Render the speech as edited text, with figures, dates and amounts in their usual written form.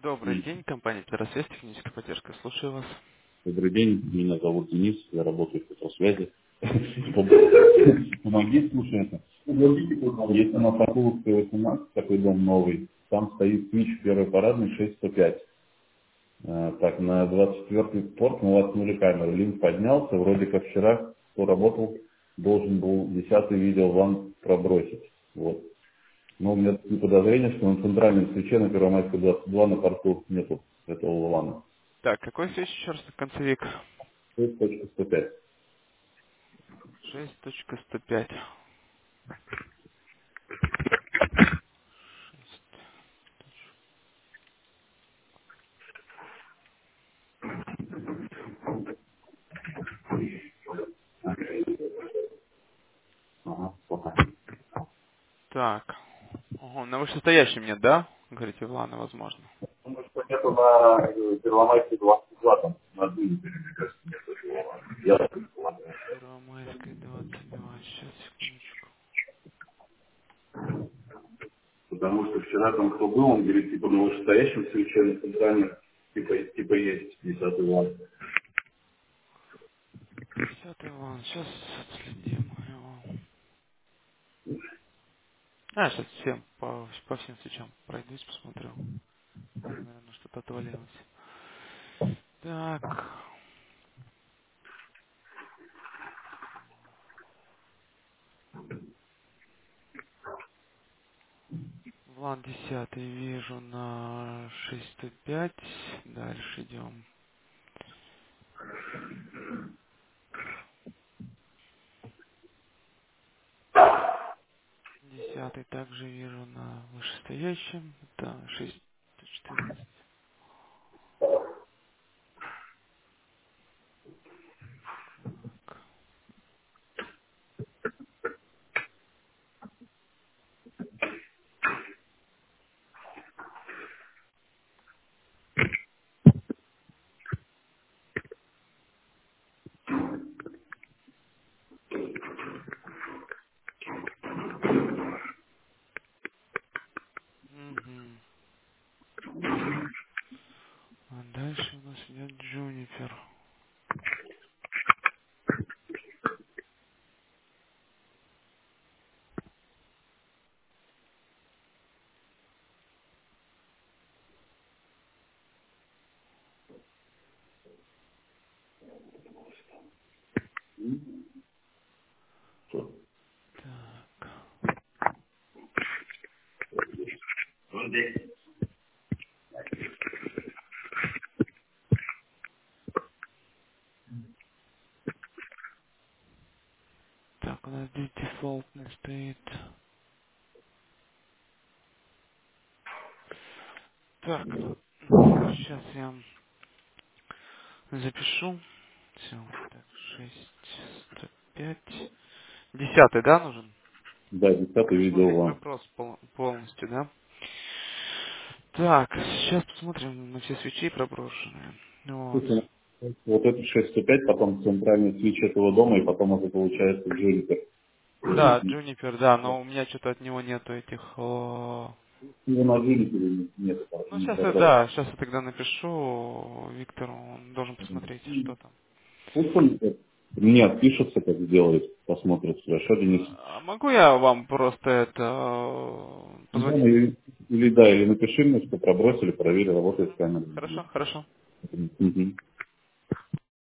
Добрый день, компания Террасвязь, техническая поддержка. Слушаю вас. Добрый день, меня зовут Денис, я работаю в Петросвязи. Помоги, слушай это. Есть у нас Акуловская 18, такой дом новый, там стоит свич первой парадной 6105. Так, на 24-й порт мы воткнули камеру, линк поднялся, вроде как вчера, кто работал, должен был 10-й видео пробросить. Вот. Но у меня такие подозрения, что на центральном свече на Первомайской 22 на порту нету этого вана. Так, какой свеч еще раз? Концевик 6.105. 6.105. Ага, пока. Так. Ого, на вышестоящем нет, да? Говорите, Влана, возможно. Думаю, что нету на Первомайской 22 там, на Дуне, мне кажется, нету его. Я так предполагаю. Первомайская 22. Сейчас, секундочку. Потому что вчера там кто был, он говорит, типа, на вышестоящем свече на центральном, типа есть 10-й ван. 10 Влан. Сейчас отследим его. Сейчас всем, по всем свечам пройдусь, посмотрю. Наверное, что-то отвалилось. Так. Влан 10 вижу на 605. Дальше идем. 10 также вижу на вышестоящем. Это 614. Мгм. А дальше у нас идет Джунипер. Что? Так. Так, у нас здесь дефолтный стоит. Так. Сейчас я запишу. Все. Так, 605. 10, да, нужен? Да, 10-й видео Смотреть ван. вопрос полностью, да? Так, сейчас посмотрим на все свечи проброшенные. Вот. Слушай, вот это 605, потом центральный свич этого дома, и потом это получается Джунипер. Да, Джунипер, да, но у меня что-то от него нету этих... Его на Джунипере нет, Ну, не сейчас я, забрать. да, сейчас я тогда напишу Виктору, он должен посмотреть, что там. Пусть он мне отпишется, как сделает, посмотрит. Хорошо, Денис? А могу я вам просто это Да, позвонить? или да, или напиши мне, что пробросили, проверили, работает камера. Хорошо, хорошо. Мгм.